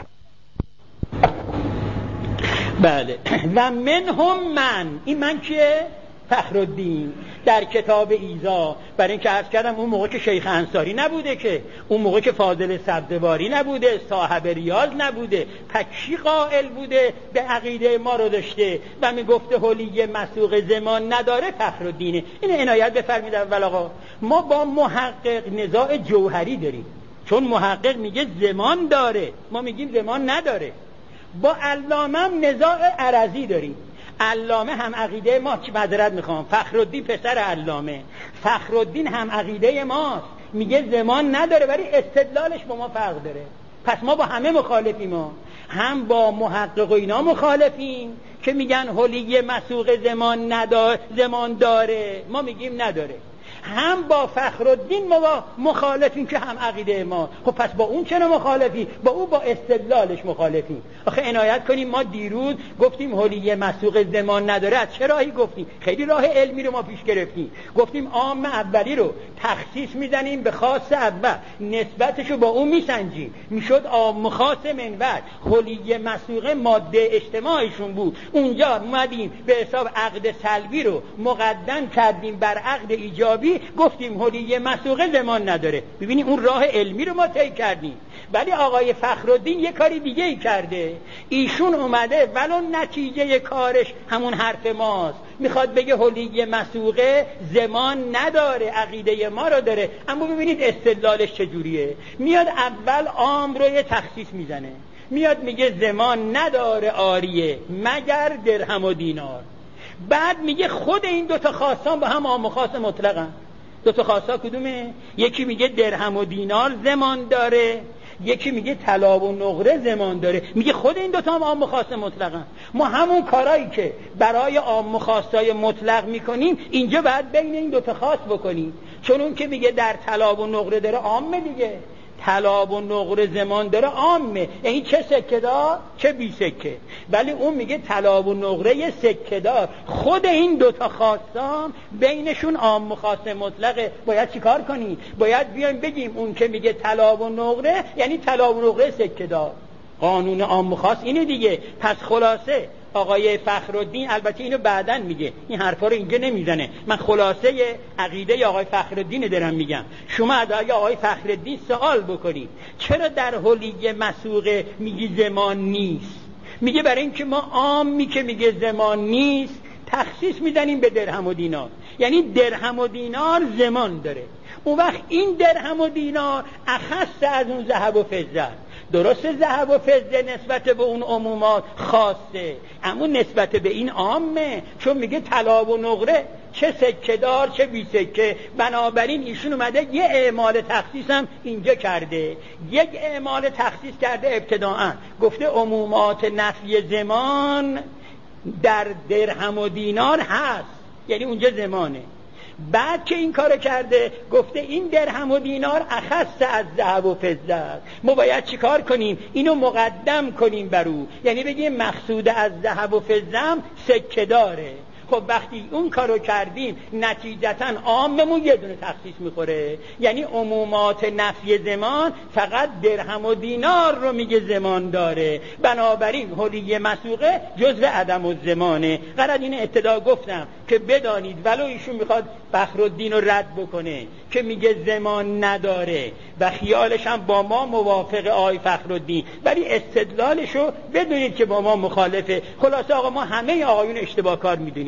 بله و منهم من، این من کیه؟ فخرالدین در کتاب ایزا. برای اینکه عرض کردم اون موقع که شیخ انصاری نبوده، که اون موقع که فاضل سبزواری نبوده، صاحب ریاض نبوده، پکی قائل بوده به عقیده ما رو داشته و می گفته حلی مسوق زمان نداره فخرالدینه. این عنایت بفرمید. اول آقا ما با محقق نزاع جوهری داریم، چون محقق میگه زمان داره، ما میگیم زمان نداره. با علامه هم نزاع عرضی داریم. علامه هم عقیده ما، که معذرت میخوام، فخرالدین پسر علامه، فخرالدین هم عقیده ماست، میگه زمان نداره ولی استدلالش با ما فرق داره. پس ما با همه مخالفیم. ما هم با محقق و اینا مخالفیم که میگن حلی مسوق زمان نداره، زمان داره، ما میگیم نداره. هم با فخرالدین ما مخالفیم که هم عقیده ما. خب پس با اون چرا مخالفی؟ با اون با استدلالش مخالفیم. آخه عنایت کنیم ما دیروز گفتیم حلی مسوق زمان نداره. از چه راهی گفتیم؟ خیلی راه علمی رو ما پیش گرفتیم. گفتیم عام اولی رو تخصیص میزنیم به خاص اول، نسبتشو با اون میسنجیم، میشد عام خاص منوط. حلی مسوق ماده اجتماعیشون بود، اونجا اومدیم به حساب عقد سلبی رو مقدم کردیم بر عقد ایجابی، گفتیم حلی مسوقه زمان نداره. ببینید اون راه علمی رو ما طی کردیم. ولی آقای فخرالدین یه کاری دیگه ای کرده. ایشون اومده ولو نتیجه کارش همون حرف ماست، میخواد بگه حلی مسوقه زمان نداره، عقیده ما رو داره. اما ببینید استدلالش چجوریه. میاد اول عام رو یه تخصیص میزنه، میاد میگه زمان نداره آریه مگر درهم و دینار. بعد میگه خود این دوتا خاصان با هم عام و خاص مطلقن. دوتا خاصا کدومه؟ یکی میگه درهم و دینار زمان داره، یکی میگه طلا و نقره زمان داره. میگه خود این دوتا هم عام و خاص مطلقن. ما همون کارایی که برای عام و خاصای مطلق میکنیم اینجا باید بین این دوتا خاص بکنیم. چون اون که میگه در طلا و نقره داره عامه دیگه، طلا و نقره زمان داره عامه، یعنی چه سکه دار چه بی سکه. ولی اون میگه طلا و نقره سکه دار. خود این دوتا خاصام بینشون عام و خاص مطلقه. باید چیکار کنیم؟ باید بیایم بگیم اون که میگه طلا و نقره یعنی طلا و نقره سکه دار. قانون عام و خاص اینه دیگه. پس خلاصه آقای فخرالدین، البته اینو بعدن میگه، این حرفا رو اینجا نمیزنه، من خلاصه عقیده آقای فخرالدین دارم میگم. شما ادعای آقای فخرالدین سوال بکنید چرا در حلی مسوقه میگی زمان نیست؟ میگه برای اینکه ما عامی که میگه زمان نیست تخصیص میدنیم به درهم و دینار، یعنی درهم و دینار زمان داره. اون وقت این درهم و دینار اخص از اون ذهب و فضه. درسته ذهب و فضه نسبت به اون عمومات خاصه، اما نسبت به این عامه، چون میگه طلا و نقره چه سکه دار چه بی سکه. بنابراین ایشون اومده یه اعمال تخصیص هم اینجا کرده، یک اعمال تخصیص کرده ابتداعا گفته عمومات نفی زمان در درهم و دینار هست، یعنی اونجا زمانه. بعد که این کار کرده گفته این درهم و دینار اخص از ذهب و فضه است. ما باید چی کار کنیم؟ اینو مقدم کنیم بر او، یعنی بگیم مقصود از ذهب و فضه هم سکه داره. خب وقتی اون کارو کردیم نتیجتا عاممون یه دونه تخصیص میخوره، یعنی عمومات نفی زمان فقط درهم و دینار رو میگه زمان داره. بنابراین حلی مسوقه جزء عدم الزمانه. قرار این ابتدا گفتم که بدانید ولو ایشون میخواد فخرالدین رو رد بکنه که میگه زمان نداره و خیالش هم با ما موافق آقای فخرالدین، ولی استدلالشو بدونید که با ما مخالفه. خلاصه آقا ما همه آقایون اشتباه کار میدونیم.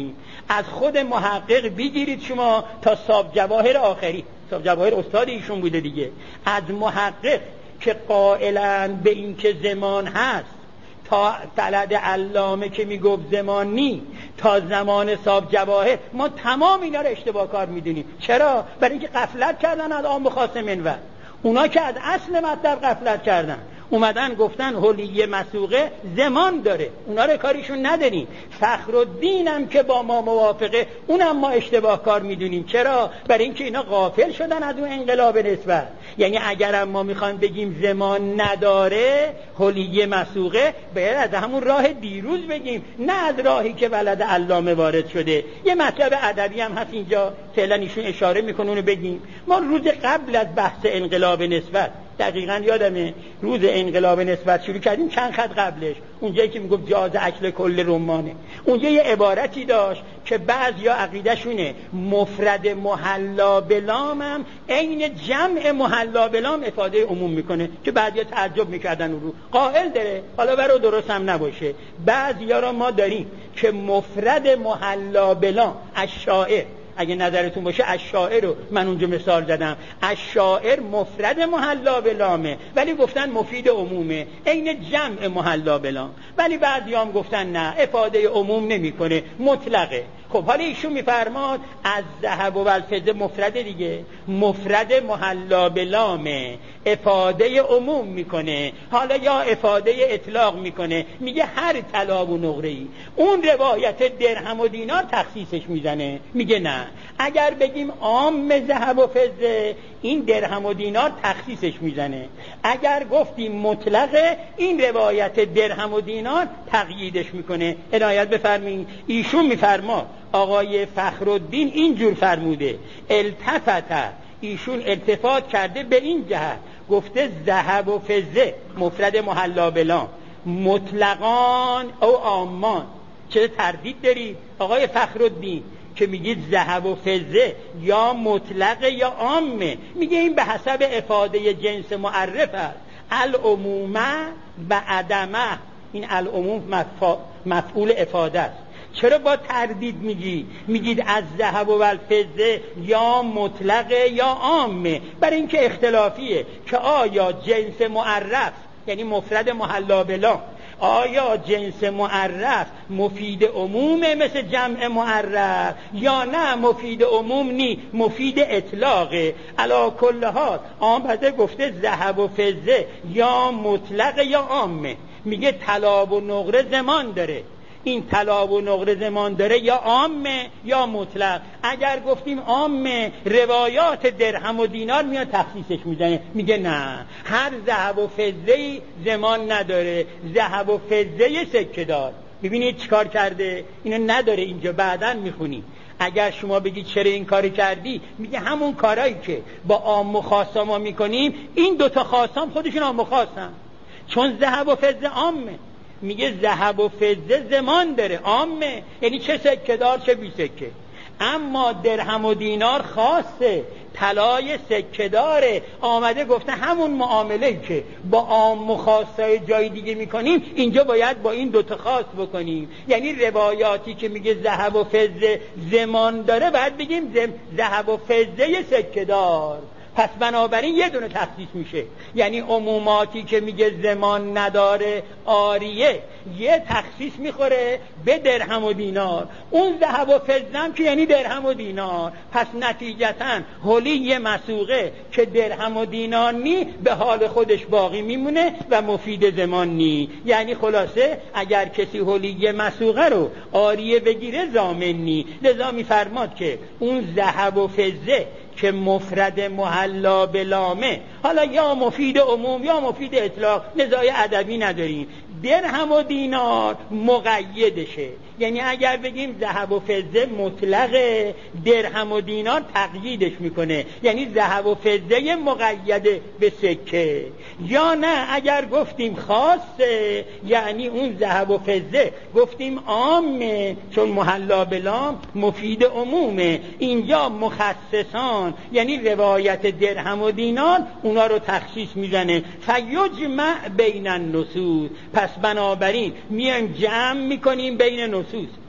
میدونیم. از خود محقق بگیرید شما تا صاحب جواهر آخری، صاحب جواهر استاد ایشون بوده دیگه، از محقق که قائلن به این که زمان هست تا طلعت علامه که میگفت زمان نی، تا زمان صاحب جواهر، ما تمام اینا رو اشتباه کار میدونیم. چرا؟ برای اینکه غفلت کردن از عام خاص منور. اونا که از اصل مطلب غفلت کردن، اومدن گفتن حلیه مسوقه زمان داره، اونا رو کاریشون نداریم. فخرالدین هم که با ما موافقه، اونم ما اشتباه کار میدونیم. چرا؟ برای اینکه اینا غافل شدن از اون انقلاب نسبت. یعنی اگرم ما میخوایم بگیم زمان نداره حلیه مسوقه، باید از همون راه دیروز بگیم، نه از راهی که ولد علامه وارد شده. یه مطلب ادبی هم هست اینجا فعلا ایشون اشاره میکنه، اونو بگیم. ما روز قبل از بحث انقلاب نسبت، دقیقاً یادمه روز انقلاب نسبت شروع کردیم، چند خط قبلش اونجایی که میگفت جاز اکل کل رمانه، اونجا یه عبارتی داشت که بعضیا عقیدهشونه مفرد محلا بلام هم عین جمع محلا بلام افاده عموم میکنه، که بعضیا تعجب میکردن اون رو قائل داره، حالا برای درست هم نباشه. بعضیا را ما داریم که مفرد محلا بلام الشاعر، اگه نظرتون باشه الشاعر رو من اونجا مثال زدم، الشاعر مفرد محلا بلامه ولی گفتن مفید عمومه، عین جمع محلا بلام. ولی بعضی هم گفتن نه، افاده عموم نمیکنه، مطلقه. خب حالا ایشون میفرماد از ذهب و الفضه مفرد دیگه، مفرد محلا بلامه، افاده عموم میکنه، حالا یا افاده اطلاق میکنه، میگه هر طلا و نقره‌ای. اون روایت درهم و دینار تخصیصش میزنه، میگه نه، اگر بگیم عام ذهب و فضه، این درهم و دینار تخصیصش میزنه. اگر گفتیم مطلقه، این روایت درهم و دینار تقییدش میکنه. عنایت بفرمایید، ایشون میفرماد آقای فخرالدین اینجور فرموده، التفت، ایشون التفات کرده به این جهت، گفته ذهب و فضه مفرد محلا بلام مطلقان او عامان. چه تردید دارید آقای فخرالدین که میگید ذهب و فضه یا مطلقه یا عامه؟ میگه این به حسب افاده جنس معرف است، العمومه و عدمه. این العموم مفع... مفعول افاده است. چرا با تردید میگی؟ میگید از ذهب و الفضه یا مطلقه یا عامه؟ برای اینکه اختلافیه که آیا جنس معرف یعنی مفرد محلا بلا، آیا جنس معرف مفید عمومه مثل جمع معرف یا نه مفید عموم نی، مفید اطلاقه. علا کل حال آمده گفته ذهب و فضه یا مطلق یا عامه. میگه طلا و نقره زمان داره، این طلا و نقره زمان داره یا عامه یا مطلق. اگر گفتیم عامه، روایات درهم و دینار میاد تخصیصش میزنه، میگه نه، هر ذهب و فضه‌ای زمان نداره، ذهب و فضه سکه دار. ببینید چیکار کرده، اینو نداره اینجا، بعداً میخونی. اگر شما بگی چرا این کاری کردی، میگه همون کارایی که با عام و خاص ما میکنیم، این دوتا خاصام خودشون عام و خاصن، چون ذهب و فضه عامه. میگه ذهب و فضه زمان داره، عامه، یعنی چه سکه دار چه بی سکه. اما درهم و دینار خاصه، طلای سکه داره. آمده گفته همون معامله که با عام و خاصای جای دیگه میکنیم، اینجا باید با این دوتا خاص بکنیم. یعنی روایاتی که میگه ذهب و فضه زمان داره، باید بگیم ذهب و فضه سکه دار. پس بنابراین یه دونه تخصیص میشه. یعنی عموماتی که میگه زمان نداره آریه، یه تخصیص میخوره به درهم و دینار. اون ذهب و فضه هم که یعنی درهم و دینار. پس نتیجتاً حلی مسوقه که درهم و دینار نی، به حال خودش باقی میمونه و مفید زمان نی. یعنی خلاصه اگر کسی حلی مسوقه رو آریه بگیره ضامن نی. لذا میفرماد که اون ذهب و فضه که مفرد محلا بلامه، حالا یا مفید عموم یا مفید اطلاق، نزاع ادبی نداریم. درهم و دینار مقیدشه، یعنی اگر بگیم ذهب و فضه مطلقه، درهم و دینار تقییدش میکنه، یعنی ذهب و فضه مقیده به سکه. یا نه اگر گفتیم خاصه، یعنی اون ذهب و فضه گفتیم عامه، چون محلا بلام مفید عمومه. اینجا مخصصان یعنی روایت درهم و دینار اونا رو تخصیص میزنه. فیجمع بین النصوص، پس بنابراین میایم جمع میکنیم بین نصوص.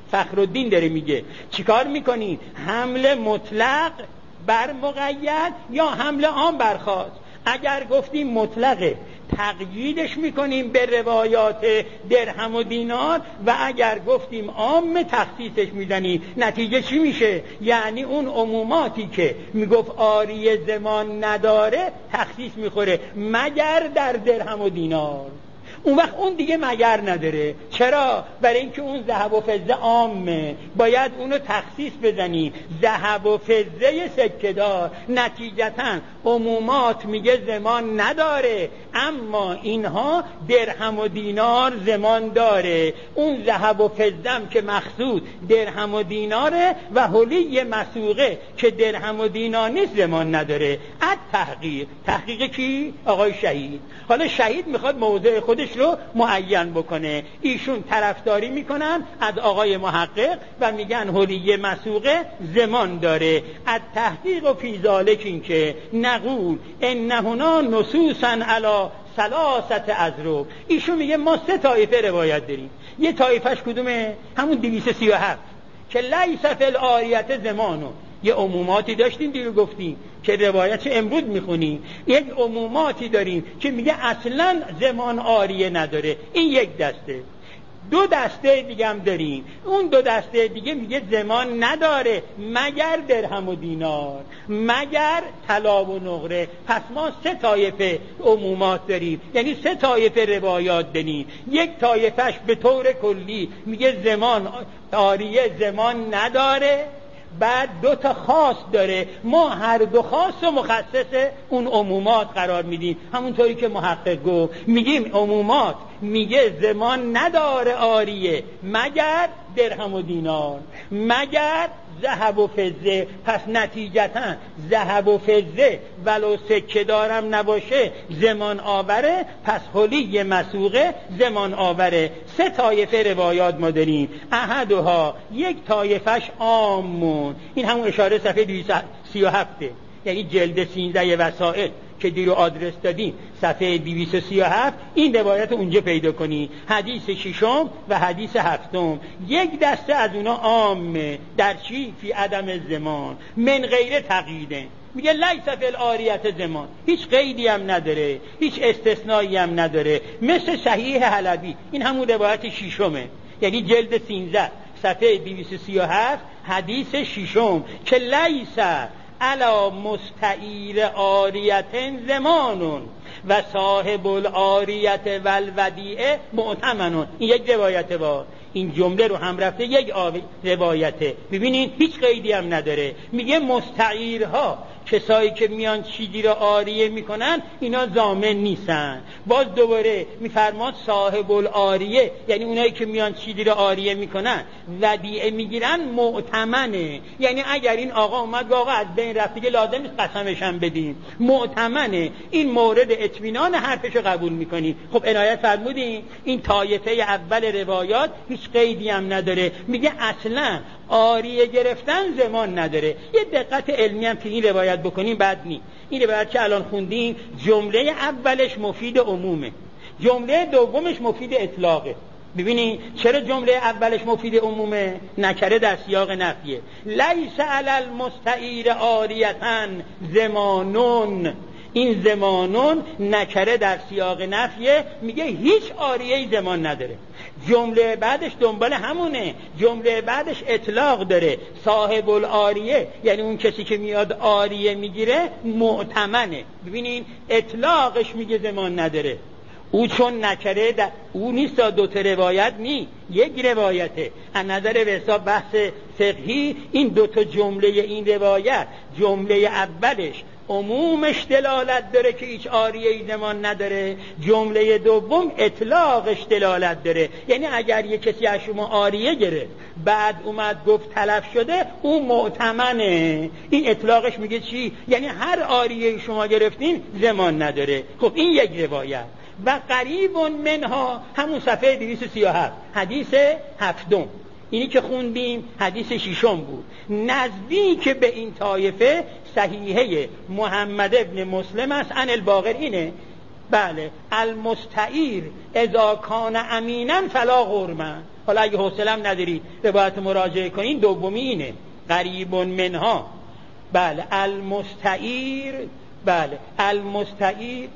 فخرالدین داره میگه چیکار میکنی؟ حمل مطلق بر مقید یا حمل عام بر خاص. اگر گفتیم مطلقه تقییدش میکنیم به روایات درهم و دینار و اگر گفتیم عام تخصیصش میزنیم. نتیجه چی میشه؟ یعنی اون عموماتی که میگفت آریه زمان نداره تخصیص میخوره مگر در درهم و دینار. اون وقت اون دیگه مگر نداره. چرا؟ برای اینکه اون ذهب و فضه عامه، باید اونو تخصیص بزنی ذهب و فضه سکه دار. نتیجتا عمومات میگه زمان نداره، اما اینها درهم و دینار زمان داره. اون ذهب و فضه که مقصود درهم و دیناره و حلی مسوقه که درهم و دینار نیست زمان نداره. ات تحقیق. تحقیق کی؟ آقای شهید. حالا شهید میخواد موضع خودش رو معین بکنه. ایشون طرفداری میکنن از آقای محقق و میگن حلیه مسوقه زمان داره. از تحقیق و فی ذالک این که نقول انهنا نصوصا علی ثلاثه اضرب. ایشون میگه ما سه طایفه روایت داریم. یه طایفش کدومه؟ همون دویست و سی و هفت که لیس فی العاریت زمانو. یه عموماتی داشتیم دیگه گفتیم که روایت امروز میخونیم. یک عموماتی داریم که میگه اصلا زمان عاریه نداره. این یک دسته. دو دسته دیگه هم داریم. اون دو دسته دیگه میگه زمان نداره مگر درهم و دینار، مگر طلا و نقره. پس ما سه طایفه عمومات داریم، یعنی سه طایفه روایات داریم. یک طایفهش به طور کلی میگه زمان عاریه زمان نداره، بعد دو تا خاص داره. ما هر دو خاص و مخصص اون عمومات قرار میدیم. همونطوری که محقق گفت میگیم عمومات میگه زمان نداره عاریه مگر درهم و دینار، مگر ذهب و فضه. پس نتیجتا ذهب و فضه ولو سکه دارم نباشه زمان آوره. پس حلی مسوقه زمان آوره. سه طایفه روایات ما داریم. احدها یک طایفش عامون. این همون اشاره صفحه دویست و سی و هفت، یعنی جلد سیزده وسائل که دیرو آدرس دادیم صفحه دویست و سی و هفت. این روایت اونجا پیدا کنی. حدیث ششم و حدیث هفتم یک دسته از اونا عامه. در چی؟ فی عدم زمان من غیر تقییده. میگه لیس فی العاریت زمان، هیچ قیدی هم نداره، هیچ استثنایی هم نداره. مثل صحیح حلبی، این همون روایت ششمه، یعنی جلد سیزده صفحه دویست و سی و هفت حدیث ششم که لیس علا مستعیر عاریتن زمانون و صاحب العاریت و الودیعه معتمنون. این یک روایته. با این جمله رو هم رفته یک روایته. ببینین هیچ قیدی هم نداره. میگه مستعیرها کسایی که میان چیزی رو عاریه میکنن اینا ضامن نیستن. باز دوباره میفرماد صاحب العاریه، یعنی اونایی که میان چیزی رو عاریه میکنن ودیعه میگیرن معتمنه. یعنی اگر این آقا اومد آقا از بین رفت که لازم نیست قسمش هم بدیم، معتمنه. این مورد اطمینان حرفشو قبول میکنی. خب عنایت فرمودین این طایفه اول روایات هیچ قیدی هم نداره. میگه اصلا عاریه گرفتن زمان نداره. یه دقت علمی هم که این روایت بکنیم بد نی. این روایت که الان خوندیم جمله اولش مفید عمومه، جمله دومش مفید اطلاقه. ببینید چرا جمله اولش مفید عمومه؟ نکره در سیاق نفیه. لیس علی المستعیر عاریتن زمانون. این زمانون نکره در سیاق نفیه، میگه هیچ عاریه زمان نداره. جمله بعدش دنبال همونه، جمله بعدش اطلاق داره. صاحب العاریه یعنی اون کسی که میاد عاریه میگیره معتمنه. ببینین اطلاقش میگه زمان نداره. او چون نکره در او نیست، دو تا روایت نی، یک روایته. از نظر به حساب بحث فقهی این دو تا جمله این روایت، جمله اولش عمومش دلالت داره که هیچ عاریه زمان نداره، جمله دوم اطلاقش دلالت داره. یعنی اگر یک کسی از شما عاریه گرفت بعد اومد گفت تلف شده، اون معتمنه. این اطلاقش میگه چی؟ یعنی هر عاریه شما گرفتین زمان نداره. خب این یک روایت. و قریب منها همون صفحه دویست و سی و هفت حدیث هفتم، اینی که خوندیم حدیث ششم بود. نزدیک به این طایفه صحیحه محمد ابن مسلم است عن الباقر. اینه بله، المستعیر اذا کان امیناً فلا غرمه. حالا اگه حوصله هم ندارید روایت مراجعه کنین، دومی اینه قریب منها. بله المستعیر، بله المستعیر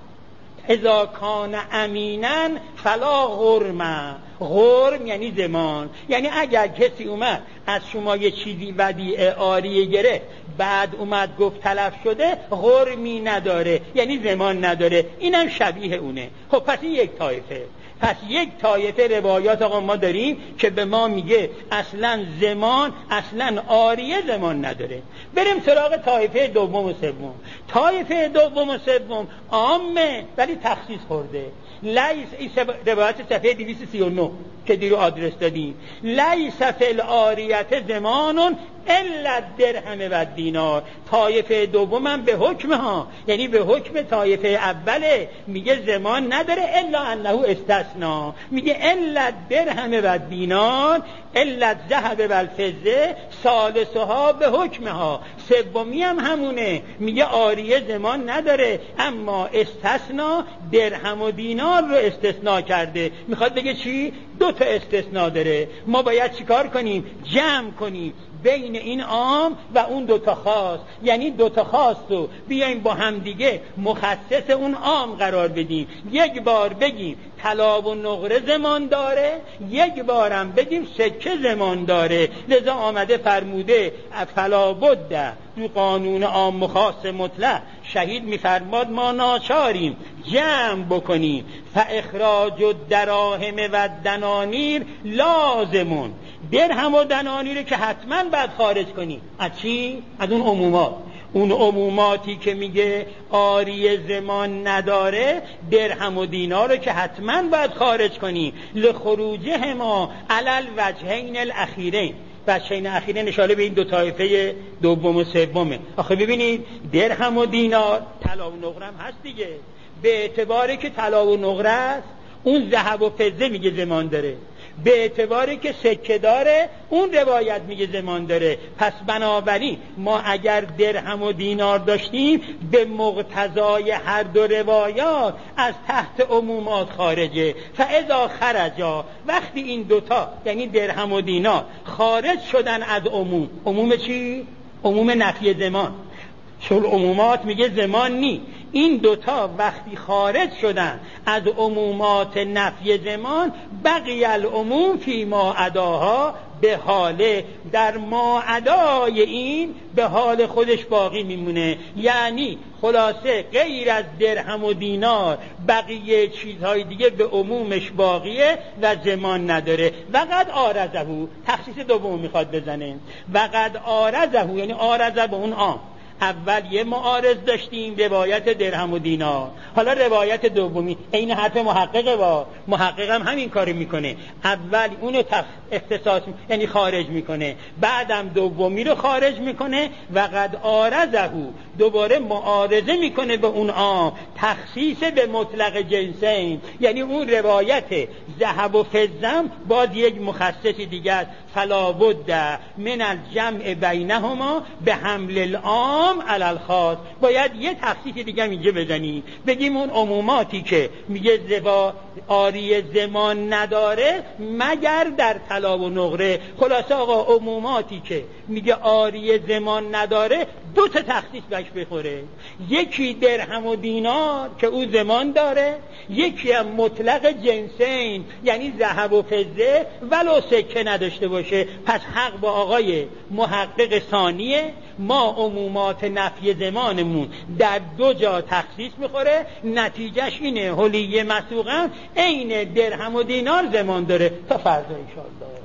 اذا کان امیناً فلا غرم. غرم یعنی زمان، یعنی اگر کسی اومد از شما یه چیزی ودیعه عاریه گرفت بعد اومد گفت تلف شده، غرمی نداره، یعنی زمان نداره. اینم شبیه اونه. خب پس این یک طایفه. پس یک طایفه روایات آقا ما داریم که به ما میگه اصلا زمان، اصلا عاریه زمان نداره. بریم سراغ طایفه دوم و سوم. طایفه دوم و سوم عامه ولی تخصیص خورده. لیس، این روایت صفحه دویست و سی و نه که دیرو آدرس دادیم، لیس فی العاریت زمانون الا درهم و دینار. طایفه دومم به حکم ها، یعنی به حکم طایفه اوله، میگه زمان نداره الا انه استثنا، میگه الا درهم و دینار الا ذهب و الفضه ثالثها به حکمها. سومی هم همونه، میگه عاریه زمان نداره اما استثنا درهم و دینار رو استثنا کرده. میخواد بگه چی؟ دو تا استثنا داره. ما باید چیکار کنیم؟ جمع کنیم بین این عام و اون دوتا خاص، یعنی دوتا خاص رو بیایم با هم دیگه مخصص اون عام قرار بدیم. یک بار بگیم طلا و نقره زمان داره، یک بارم بگیم سکه زمان داره. لذا آمده فرموده فلا بد، تو قانون عام و خاص مطلق شهید میفرماد ما ناچاریم جمع بکنیم. فاخراج الدراهم و دنانیر لازمون. درهم و دنانیر که حتما باید خارج کنی. از چی؟ از اون عمومات. اون عموماتی که میگه عاریه زمان نداره، درهم و دینار رو که حتما باید خارج کنی. لخروجه ما علل وجهین الاخیرین. وجهین اخیرین اشاره به این دو طایفه دوم و سومه. آخه ببینید درهم و دینار، طلا و نقره هم هست دیگه. به اعتباری که طلا و نقره است اون ذهب و فضه میگه زمان داره، به اعتباری که سکه داره اون روایت میگه زمان داره. پس بنابراین ما اگر درهم و دینار داشتیم به مقتضای هر دو روایات از تحت عمومات خارجه. فاذا خرجا، وقتی این دوتا یعنی درهم و دینار خارج شدن از عموم. عموم چی؟ عموم نفی زمان. چون عمومات میگه زمان نی. این دوتا وقتی خارج شدن از عمومات نفی زمان، بقی العموم فی ما عداها به حاله، در ما عدای این به حال خودش باقی میمونه. یعنی خلاصه غیر از درهم و دینار بقیه چیزهای دیگه به عمومش باقیه و زمان نداره. وقد آرزهو، تخصیص دوم میخواد بزنه. وقد آرزهو یعنی آرزه به اون عام. اول یه معارض داشتیم روایت درهم و دینار، حالا روایت دومی این حرف محققه با محقق هم همین کاری میکنه. اول اونو اختصاص یعنی خارج میکنه، بعدم دومی رو خارج میکنه. و قد آرزهو دوباره معارضه میکنه به اون عام، تخصیص به مطلق جنسین، یعنی اون روایت ذهب و فضم باز یک مخصصی دیگه است. فلا بد من الجمع بینهما به حمل العام علی الخاص. باید یه تخصیص دیگه اینجا بزنیم، بگیم اون عموماتی که میگه زبا عاریه زمان نداره مگر در طلا و نقره. خلاصه آقا عموماتی که میگه عاریه زمان نداره دو تا تخصیص بهش بخوره، یکی درهم و دینار که او زمان داره، یکی هم مطلق جنسین یعنی ذهب و فضه ولو سکه نداشته باشه. پس حق با آقای محقق ثانیه، ما عمومات نفی زمانمون در دو جا تخصیص میخوره، نتیجهش اینه حلیه مسوقم عین درهم و دینار زمان داره. تا فردا انشاءالله.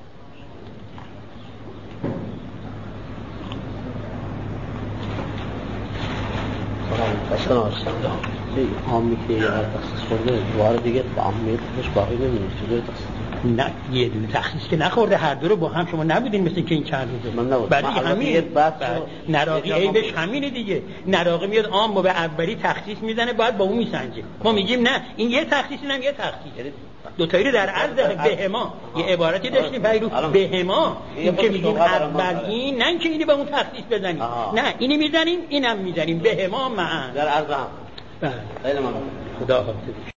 اصلا آرسان عامی که یه تخصیص خورده دوباره دیگه با عامیت خودش باقی نمیمونه. چجوری تخصیص؟ نه یه دونه تخصیص که نخورده، هر دو رو با هم. شما نبودین مثل که این چند روزه من نبودم. بعد همین نراقی عیبش همینه دیگه. نراقی میاد عام به اولی تخصیص میزنه باید با اون میسنجه. ما میگیم نه این یه تخصیص اینم یه تخصیص، دو تایی رو در عرض بهما یه عبارتی داشتیم پیرو بهما، این که میگیم اول این نه که اینی به اون تخصیص بزنیم، نه اینی میزنیم اینم میزنیم بهما معا در عرض هم. بله خیلی ممنون. خدا حافظ.